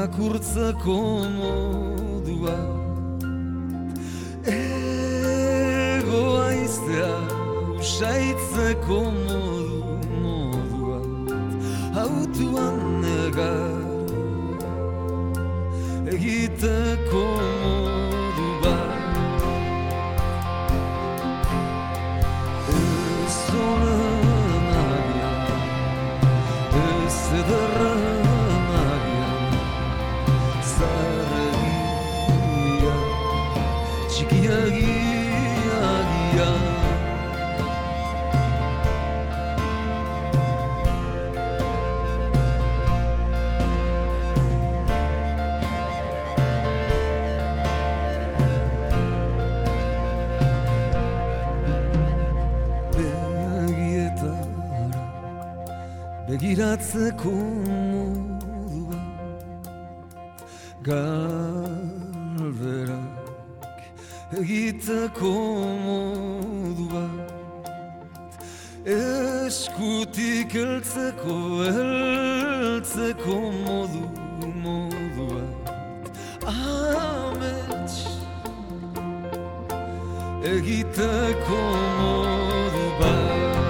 irakurtzeko modua egoa iztea usaitzeko modua autuan negar egiteko modu bat ez honen agian ez ederren agian zaregia txikiagia agian begiratzeko modua galderak egiteko modua eskutik heltzeko modua amets egiteko modu bat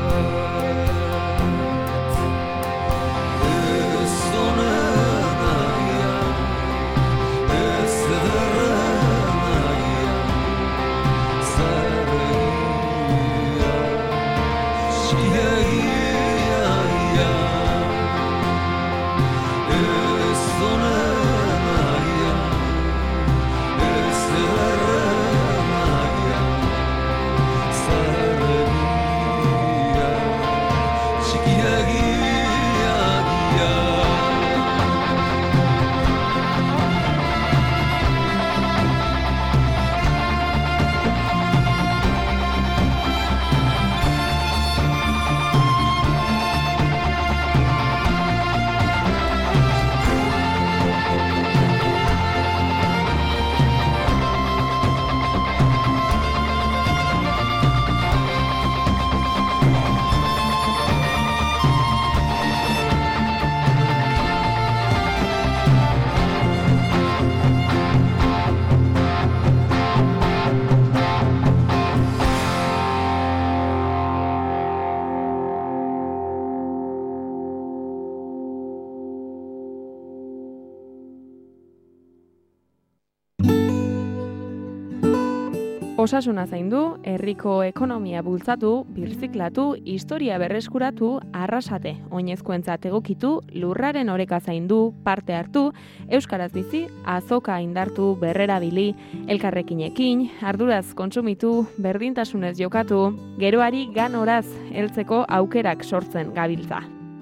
Osasuna zaindu, herriko ekonomia bultzatu, birziklatu, historia berreskuratu, arrasate, oinezkoentzat egokitu, lurraren oreka zaindu, parte hartu, euskaraz bizi, azoka indartu, berrerabili, elkarrekinekin, arduraz kontsumitu, berdintasunez jokatu, geroari ganoraz heltzeko aukerak sortzen gabiltza.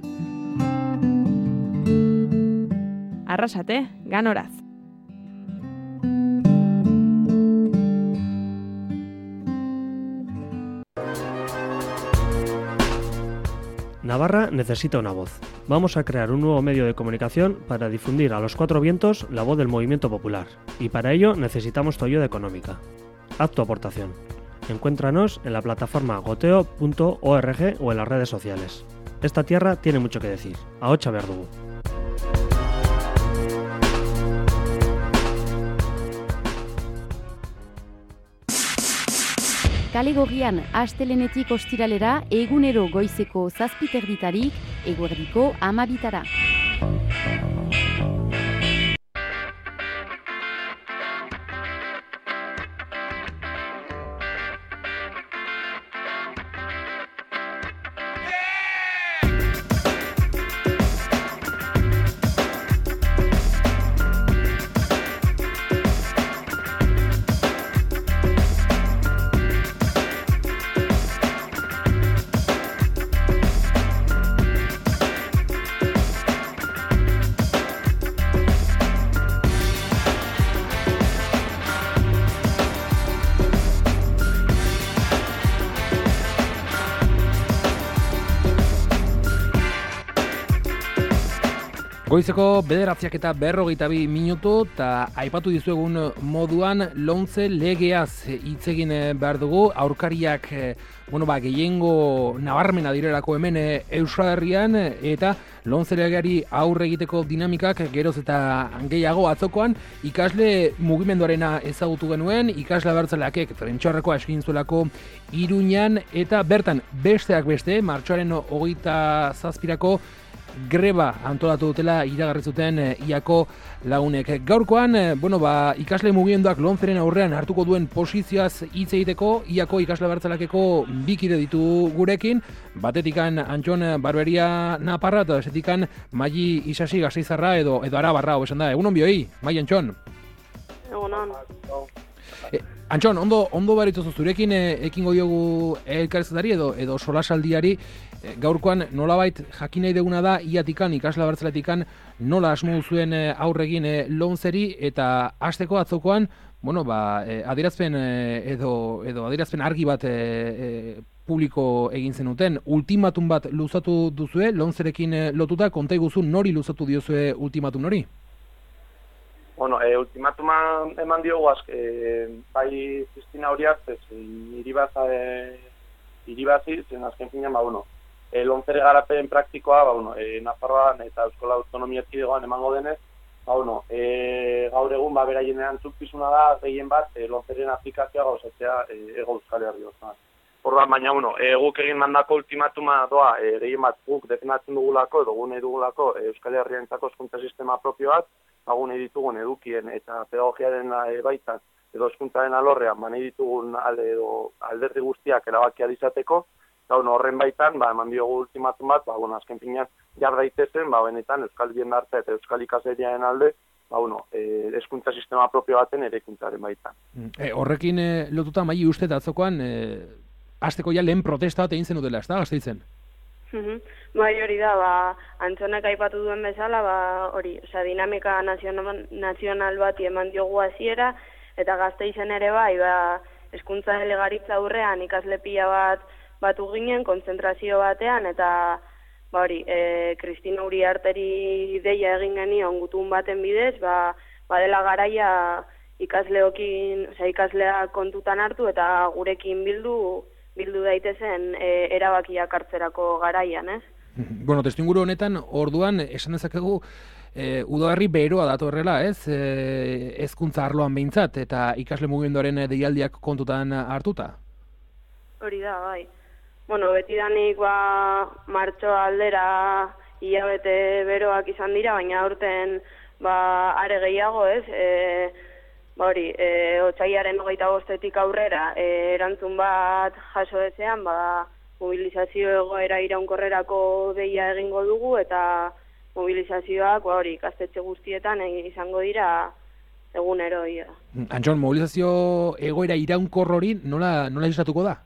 Arrasate, ganoraz. Navarra necesita una voz. Vamos a crear un nuevo medio de comunicación para difundir a los cuatro vientos la voz del movimiento popular. Y para ello necesitamos tu ayuda económica. Haz tu aportación. Encuéntranos en la plataforma goteo.org o en las redes sociales. Esta tierra tiene mucho que decir. Ahotsa behar dugu. Kale Gorrian astelenetik ostiralera egunero goizeko 7:00 eguerdiko 12:00. Goizeko 9:42 minutu eta aipatu dizuegun moduan lomce legeaz hitz egin behar dugu. Aurkariak gehiengo nabarmena direlako hemen Euskal Herrian eta lomce legeari aurre egiteko dinamikak geroz eta gehiago. Atzokoan ikasle mugimenduarena ezagutu genuen, ikasle abertzaleakek Trentxoarrekoa eskin zuelako Iruñan eta bertan besteak beste martxoaren 27 greba antolatu dutela iragarri zuten iako lagunek. Gaurkoan, ikasle mugimenduak lomceren aurrean hartuko duen posizioaz hitz egiteko, iako ikasle abertzalekeko bi kide ditu gurekin, batetikan Antxon Barberia Naparra eta besetikan Maili Isasi Gasteiztarra edo Arabarra, esan da. Egunon bioi, Maili Antxon. Egunon. Antxon, ondo barituzu zurekin ekingo diogu elkarrizketari edo solasaldiari. Gaurkoan nolabait jakin nahi deguna da iatikan, ikasle abertzaletikan nola asmo zuen aurregin lomceri eta hasteko atzokoan, adierazpen edo adierazpen argi bat publiko egin zenuten. Ultimatum bat luzatu duzue lomcerekin lotuta, konta iguzu nori luzatu diozue ultimatum hori? Ultimatuma eman diogu bai Kristina Uriarte, iribazi, zen azken finean, lomcere garapen praktikoa, Nafarroan eta Euskal Autonomia Erkidegoan emango denez, gaur egun beraien erantzukizuna da gehien bat lomceren aplikazioa gauzatzea Hego Euskal Herri osoan. Orduan, baina guk egin mandako ultimatuma doa gehien bat guk defendatzen dugulako edo gune dugulako Euskal Herrientzako hezkuntza sistema propioak, gune ditugun edukien eta pedagogiaren baitan edo hezkuntzaren alorrean nahi ditugun alderdi guztiak erabakia izateko. Horren baitan, eman diogu ultimatum bat, azken finean jar daitezen, benetan Euskal Jendarte eta Euskal Ikasleriaren alde, hezkuntza sistema propio baten eraikuntzaren baitan. Horrekin lotuta, Maili, uste atzokoan, hasteko lehen protesta bat egin zenutela, ez da, Gasteizen? Bai, hori da, Antxonek aipatu duen bezala, dinamika nazional bat eman diogu hasiera, eta Gasteizen ere bai, hezkuntza delegaritza aurrean ikasle pila batu ginen, konzentrazio batean, eta Kristina Uriarteri deia egin genion gutun baten bidez, badela garaia ikaslea kontutan hartu eta gurekin bildu daitezen erabakiak hartzerako garaian, ez? Testuinguru honetan, orduan, esan dezakegu, udaberri beroa datorrela, ez? Hezkuntza arloan behintzat, eta ikasle mugimenduaren deialdiak kontutan hartuta? Hori da, bai. Betidanik martxoa aldera hilabete beroak izan dira, baina aurten are gehiago, ez? Otsaiaren 25 aurrera erantzun bat jaso ezean, mobilizazio egoera iraunkorrerako deia egingo dugu eta mobilizazioak ikastetxe guztietan izango dira egunero. Antxon, mobilizazio egoera iraunkor hori nola izatuko da?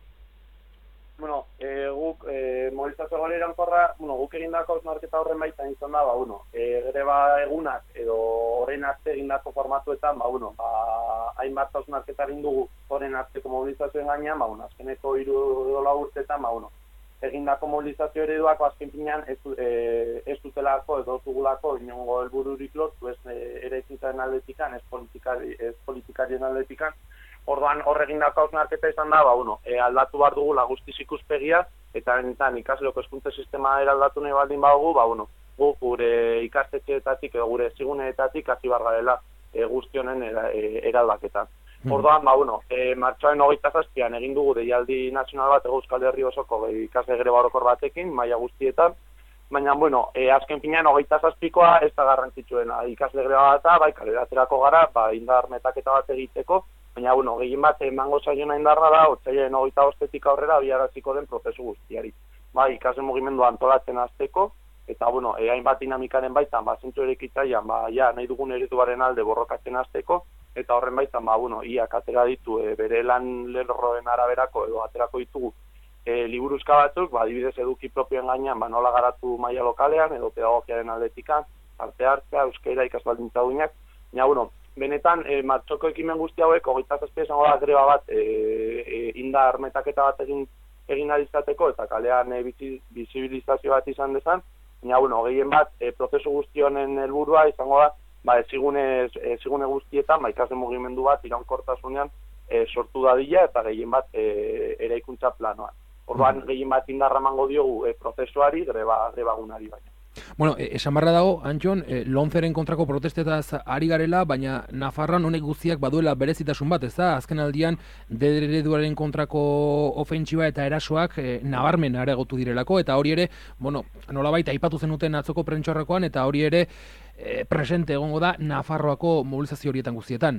Guk mobilizazio egoera iraunkorra, guk egindako hausnarketa horren baitan izan da, greba egunak edo horren arte egindako formatuetan, hainbat hausnarketa egin dugu horren arteko mobilizazioen gainean, azkeneko 3 edo 4 urteetan, egindako mobilizazio ereduak azken finean ez dutelako edo dugulako inongo helbururik lortu, ez eraikuntzaren aldetikan, ez politikarien aldetikan. Orduan horregindako hausnarketa izan da, aldatu behar dugula guztiz ikuspegia, eta benetan ikasleoko hezkuntza sistema eraldatu nahi baldin badugu, guk gure ikastetxeetatik edo gure ziguneetatik hasi behar garela guzti honen eraldaketan. Orduan, martxoaren 27an egin dugu deialdi nazional bat Euskal Herri osoko ikasle greba orokor batekin, maila guztietan, baina, azken finean 27koa ez da garrantzitsuena ikasle greba bat, kaleratzerako gara, indar metaketa bat egiteko, baina, gehien bat emango zaiona indarra da, otsailaren 25tik aurrera abiaraziko den prozesu guztiari. Ikasle mugimendu antolatzen hasteko, eta, hainbat dinamikaren baitan, zentzu erekitzaian, nahi dugun ereduaren alde borrokatzen hasteko, eta horren baitan, iak atera ditu bere lan lerroen araberako edo aterako ditugu liburuzka batzuk, adibidez eduki propioen gainean, nola garatu maila lokalean edo pedagogiaren aldetikan, parte hartzea, euskera, ikasbaldintza duinak, baina, benetan, martxoko ekimen guzti hauek, 27 esango da greba bat indar metaketa bat egin alizateko, eta kalean bizibilizazio bat izan dezan, baina, bueno, gehien bat, prozesu guzti honen helburua izango da, ezigune guztietan, ikasle mugimendu bat iraunkortasunean sortu dadila eta gehien bat eraikuntza planoan. Orduan, gehien bat indarra emango diogu prozesuari, grebagunari baina. Bueno, esan barra dago, Antxon, Lomceren kontrako protestetaz ari garela, baina Nafarroan honek guztiak baduela berezitasun bat, ez da? Azken aldian, ereduaren kontrako ofentsiba eta erasoak nabarmen areagotu direlako, eta hori ere, bueno, nolabait aipatu zenuten atzoko prentxorrakoan, eta hori ere presente egongo da Nafarroako mobilizazio horietan guztietan.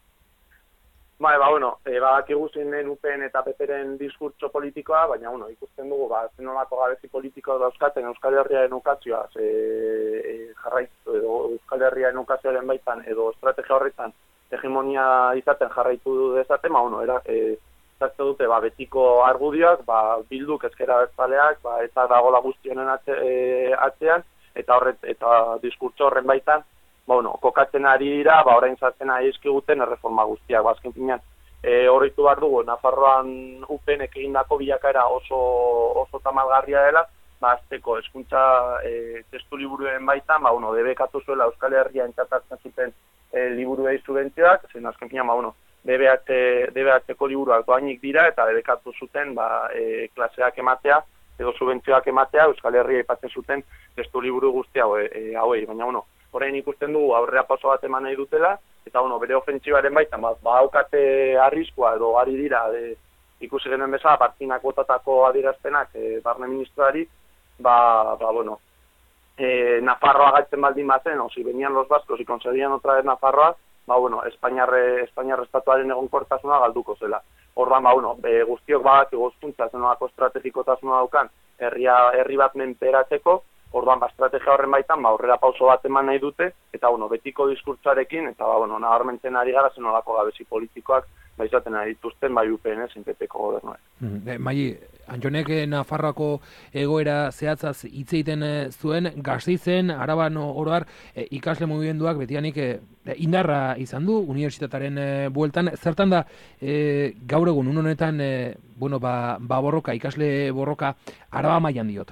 Badakigu zein den UPN eta PPren diskurtso politikoa, baina, ikusten dugu, zenolako gabezi politikoa dauzkaten Euskal Herriaren ukazioa, jarraitu edo Euskal Herriaren ukazioaren baitan edo estrategia horretan hegemonia izaten jarraitu dezaten, zazte dute betiko argudioak, Bilduk ezkera bertzaleak, eta dagola guztionen atzean, eta diskurtso horren baitan, kokatzen ari dira, orain zaten ari eskiguten erreforma guztiak. Azken finean, horretu behar dugu, Nafarroan UPNek egindako bilakaera oso tamalgarria dela, azteko hezkuntza testu liburuen baitan, debekatu zuela Euskal Herria entzatatzen zuten liburuei subentzioak, zen azken finean, DBH-ko liburuak doainik dira, eta debekatu zuten klaseak ematea, edo subentzioak ematea, Euskal Herria aipatzen zuten testu liburu guzti hauei, baina, orain ikusten dugu aurrera pauso bat eman nahi dutela, eta bere ofentsibaren baitan, badaukate arriskua edo ari dira, ikusi genuen bezala, partinak botatako adierazpenak barne ministroari, Nafarroa gaitzen baldin bazen, si venían los vascos y conseguían otra vez Nafarroa, Espainiar estatuaren egonkortasuna galduko zela. Orduan, guztiok badakigu hezkuntza zenolako estrategikotasuna daukan herri bat menperatzeko, orduan, estrategia horren baitan, aurrera pauso bat eman nahi dute, eta, betiko diskurtsoarekin, eta, nabarmentzen ari gara zenolako gabezi politikoak, izaten ari dituzten, UPN, zinteteko gobernuek. Antxonek Nafarroako egoera zehatzaz hitz egiten zuen, Gasteizen, Araban oroar, ikasle mugimenduak betianik indarra izan du, unibertsitataren bueltan. Zertan da, gaur egun, honetan, borroka, ikasle borroka, Araba mailan diot?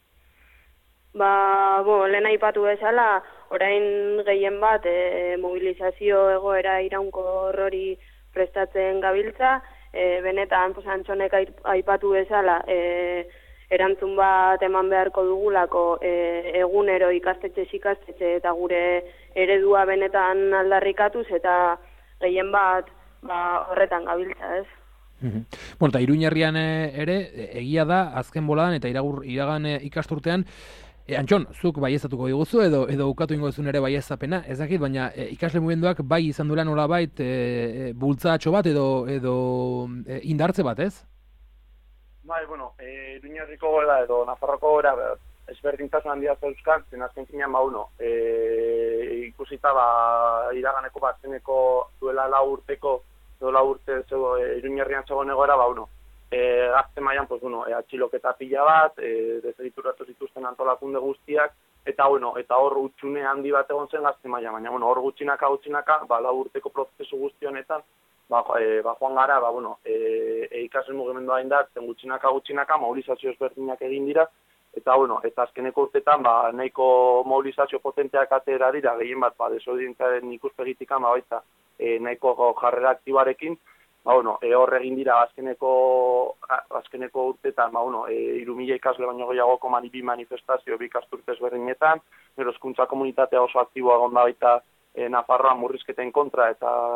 Lehen aipatu bezala, orain gehien bat mobilizazio egoera iraunkor hori prestatzen gabiltza, benetan Antxonek aipatu bezala erantzun bat eman beharko dugulako egunero ikastetxe eta gure eredua benetan aldarrikatuz eta gehien bat horretan gabiltza, ez? Eta Iruñerrian ere, egia da, azken boladan eta iragan ikasturtean, Antxon, zuk baieztatuko diguzu edo ukatu ingo duzun ere baiezapena, ez dakit, baina ikasle mugimenduak bai izan duela nolabait bultzatxo bat edo indartze bat, ez? Iruñerriko goela edo Nafarroko goela ezberdintasun handia zeuzkan, zen azken finean ikusita iraganeko zeneko duela lau urte Iruñerrian zegoen egoera, gazte mailan, atxiloketa pila bat, desegituratu zituzten antolakunde guztiak, eta hor utxune handi bat egon zen gazte mailan, baina hor gutxinaka, lau urteko prozesu guzti honetan, joan gara, ikasle mugimendua indartzen gutxinaka, mobilizazio ezberdinak egin dira, eta azkeneko urtetan, nahiko mobilizazio potenteak atera dira, gehien bat, desobedientziaren ikuspegitikan, baita, nahiko jarrera aktibarekin, hor egin dira azkeneko urtetan, 3.000 ikasle baino gehiagoko bi manifestazio bi ikasturte ezberdinetan, hezkuntza komunitatea oso aktiboa egon da baita Nafarroan murrizketen kontra eta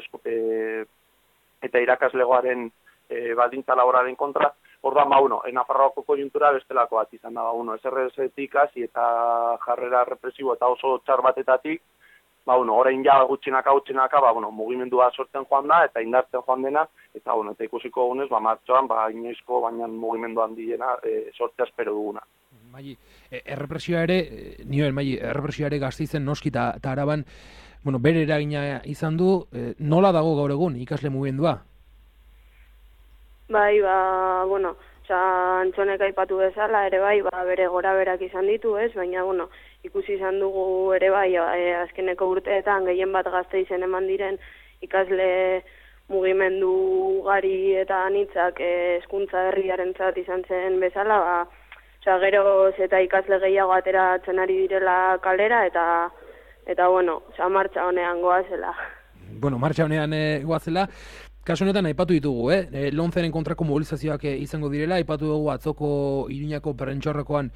irakaslegoaren baldintza laboralen kontra. Orduan, Nafarroako konjuntura bestelako bat izan da, SRS-etik hasi eta jarrera represibo eta oso txar batetatik, orain gutxinaka, mugimendua sortzen joan da, eta indartzen joan dena, eta ikusiko gunez, martxoan, inoizko, baina mugimendu handiena sortzea espero duguna. Errepresioa ere Gasteizen noski eta Araban, bere eragina izan du, nola dago gaur egun ikasle mugimendua? Antxonek aipatu bezala, ere bere goraberak izan ditu, ez? Baina, ikusi izan dugu ere azkeneko urteetan gehien bat Gasteizen eman diren ikasle mugimendu ugari eta anitzak hezkuntza herriarentzat izan zen bezala, Osea, geroz eta ikasle gehiago ateratzen ari direla kalera, eta bueno, osea, martxa honean goazela. Bueno, martxa honean goazela. Kasu honetan aipatu ditugu, Lomceren kontrako mobilizazioak izango direla, aipatu dugu atzoko Iruñako prentsaurrekoan,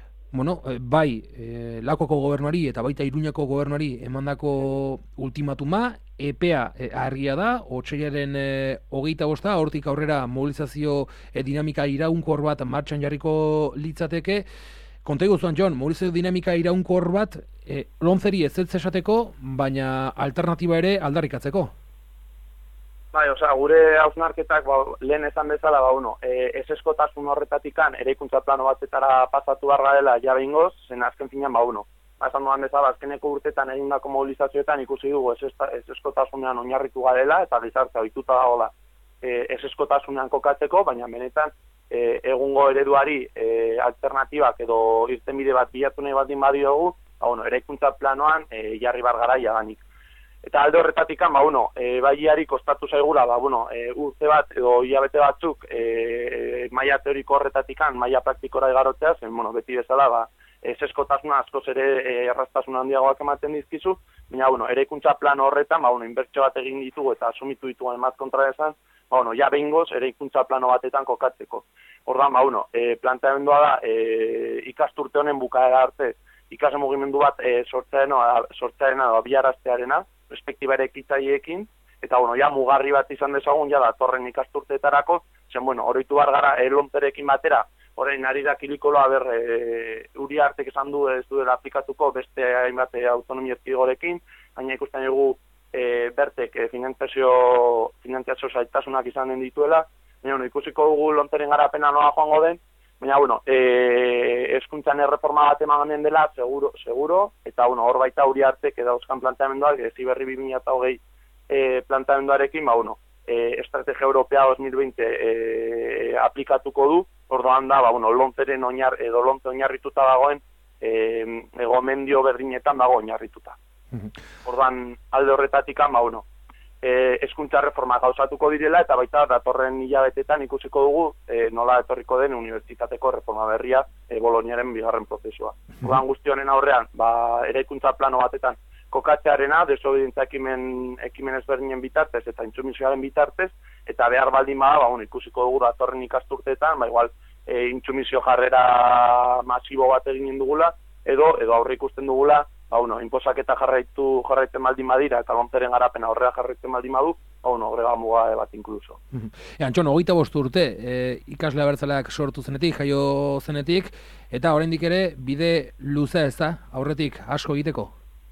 bai, Lakoko gobernuari eta baita Iruñako gobernuari emandako ultimatuma, epea argia da, otsailaren 25, hortik aurrera mobilizazio dinamika iraunkor bat martxan jarriko litzateke. Konta iguzuan, Jon, mobilizazio dinamika iraunkor bat Lomceri ez esateko, baina alternatiba ere aldarrikatzeko. Bai, gure hausnarketak lehen esan bezala, eseskotasun horretatikan eraikuntza plano batetara pasatu barra dela ja behingoz, zen azken finean, esan duan bezala, azkeneko urtetan egindako mobilizazioetan ikusi dugu eseskotasunean oinarritu garela, eta gizartea ohituta dagoela eseskotasunean kokatzeko, baina benetan egungo ereduari alternatibak edo irtenbide bat bilatu nahi baldin badiogu, eraikuntza planoan jarri bar gara jadanik. Eta alde horretatikan, baiari kostatu zaigula, urte bat edo hilabete batzuk maila teoriko horretatikan, maila praktikora igarotzea, zen, beti bezala, eseskotasuna askoz ere erraztasuna handiagoak ematen dizkizu, baina, eraikuntza plano horretan, inbertsio bat egin ditugu eta asumitu ditugu emaz kontra esan, ja behingoz eraikuntza plano batetan kokatzeko. Ordan, planteamendua da, ikasturte honen bukaera arte, ikasle mugimendu bat sortzearena edo abiaraztearena, respektiba ere ekitzaiekin, eta ja mugarri bat izan dezagun, ja datorren ikasturteetarako, zen, oroitu bar gara Lomcerekin batera, orain ari da kilikoloa Uriartek esan du ez duela aplikatuko beste hainbat autonomia erkidegorekin, baina ikusten dugu bertek finantziazio zailtasunak izan den dituela, baina ikusiko dugu Lomceren garapena nola joango den, baina hezkuntzan erreforma bat eman den dela, seguro, eta hor baita Uriartek dauzkan planteamenduak, Heziberri 2020 planteamenduarekin, Estrategia Europea 2020 aplikatuko du, orduan da, Lomceren Lomce oinarrituta dagoen, gomendio berdinetan dago oinarrituta. Orduan alde horretatikan, hezkuntza reforma gauzatuko direla, eta baita datorren hilabetetan ikusiko dugu nola etorriko den unibertsitateko reforma berria Boloniaren bigarren prozesua. Orduan guzti honen aurrean, eraikuntza plano batetan kokatzearena, desobedientzia ekimen ezberdinen bitartez eta intsumisioaren bitartez, eta behar baldin bada, ikusiko dugu datorren ikasturteetan, igual intsumisio jarrera masibo bat egin dugula, edo aurre ikusten dugula, inposaketa jarraitzen baldin badira, eta Lomceren garapena horrela jarraitzen baldin badu, greba muga bat inkluso. Antxon, 25 urte, ikasle abertzaleak sortu zenetik, jaio zenetik, eta oraindik ere bide luze ez da, aurretik asko egiteko?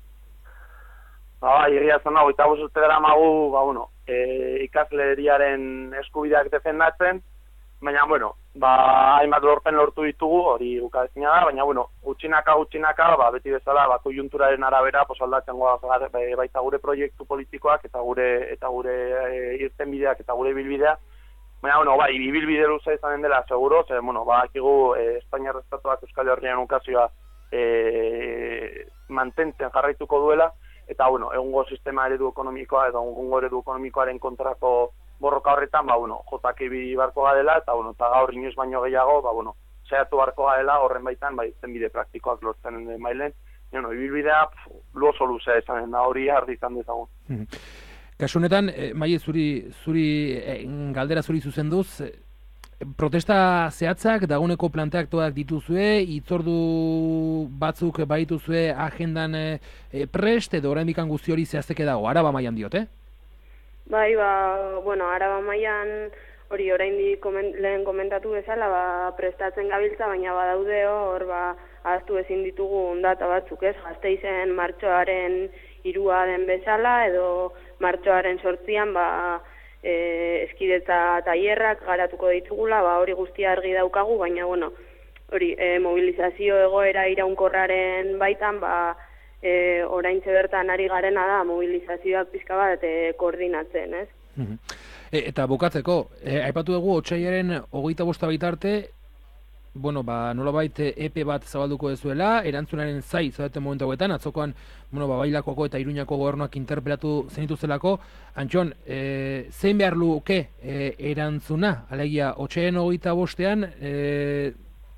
Egia zen, 25 urte dara magu, ikasleriaren eskubideak defendatzen, baina, hainbat lorpen lortu ditugu, hori ukazina da, baina, utxinaka, beti bezala, konjunturaren arabera, aldatzen baita gure proiektu politikoak, eta gure irtenbideak, eta gure bilbidea, baina, ibilbide luza izanen dela, seguro, bakigu Espainiar Estatuak Euskal Herrian ukazioa mantentzen jarraituko duela, eta, egungo sistema eredu ekonomikoa, edo egungo eredu ekonomikoaren kontrako borroka horretan, jotak barko gadela, eta gaur inoiz baino gehiago, saiatu barko gadela, horren baitan, zenbide praktikoak lortzen den mailen, ibilbidea oso luzea esanen da, hori argi izan dezagun. Kasu honetan, Maile, galdera zuri zuzenduz, protesta zehatzak, daguneko planteaktuak dituzue, hitzordu batzuk baituzue agendan prest, edo oraindik guzti hori zehazteke dago, Araba mailan diot, Bai, Araba mailan hori oraindik lehen komentatu bezala, prestatzen gabiltza, baina badaude hor, ahaztu ezin ditugu data batzuk, Gasteizen martxoaren 3 den bezala, edo martxoaren 8 eskidetza tailerrak garatuko ditugula, hori guztia argi daukagu, baina hori mobilizazio egoera iraunkorraren baitan, oraintxe bertan ari garena da mobilizazioak pixka bat koordinatzen, ez? Eta bukatzeko, aipatu dugu otsailaren 25 bitarte, nolabait epe bat zabalduko dezuela, erantzunaren zai zaudeten momentu hauetan, atzokoan, Bailakoko eta Iruñako gobernuak interpelatu zenituzelako. Antxon, zein behar luke erantzuna? Alegia, otsailaren 25ean,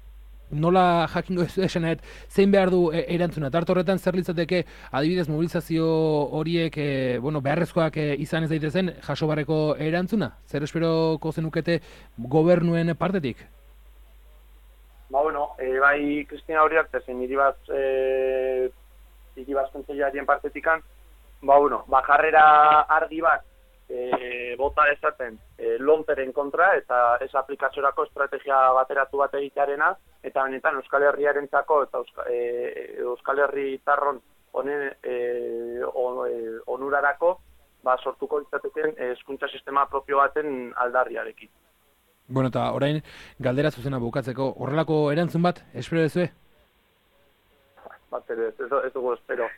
nola jakingo ez esanet, zein behar du erantzuna. Tarte horretan zer litzateke adibidez mobilizazio horiek beharrezkoak izan ez daitezen jaso barreko erantzuna? Zer esperoko zenukete gobernuen partetik? Bai, Kristina Uriarte zen iribaz kontseilarien partetikan, jarrera argi bat bota esaten lonteren kontra eta ez aplikaziorako estrategia bateratu bat egitearena, eta benetan Euskal Herriarentzako eta Euskal Herritarron honen onurarako sortuko izateken hezkuntza sistema propio baten aldarriarekin. Eta orain galdera zuzena bukatzeko, horrelako erantzun bat, espero dezue? Ez dugu espero.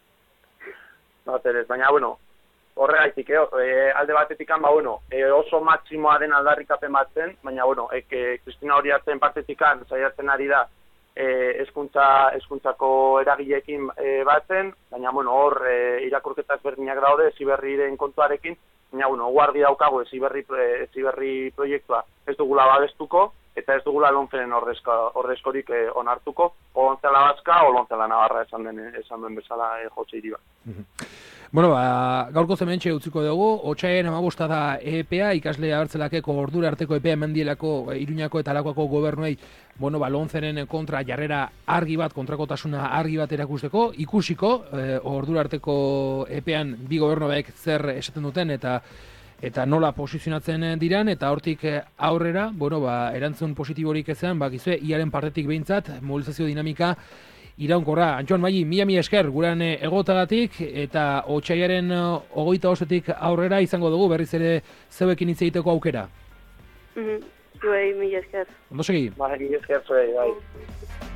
Baina, horregaitik, alde batetikan, oso maksimoa den aldarrikapen bat zen, baina, Kristina Uriarten partetikan saiatzen ari da hezkuntzako eragileekin batzen, baina, hor irakurketa ezberdinak daude Heziberriren kontuarekin, baina, guardi daukago Heziberri proiektua ez dugula babestuko, eta ez dugula Lomceren ordezkorik onartuko, olontzela Baska, olontzela Navarra esan den bezala Jotze Iribar. Gaurko zementxe utziko dugu, otsaien 15 da EPA, ikasle abertzelakeko ordura arteko EPA emendielako Iruñako eta Lakuako gobernuei, Lomceren kontra jarrera argi bat, kontrakotasuna argi bat erakusteko, ikusiko, ordura arteko EPAan bi gobernuek zer esaten duten eta nola posizionatzen diran, eta hortik aurrera, erantzun positiborik ezean, bakizue, iaren partetik behintzat, mobilizazio dinamika iraunkorra. Antxon Maili, mila esker guran egotagatik, eta otsaiaren 28-tik aurrera izango dugu berriz ere zeuekin hitz egiteko aukera. Zuei, mila esker. Ondo segi? Mila esker zuei, bai.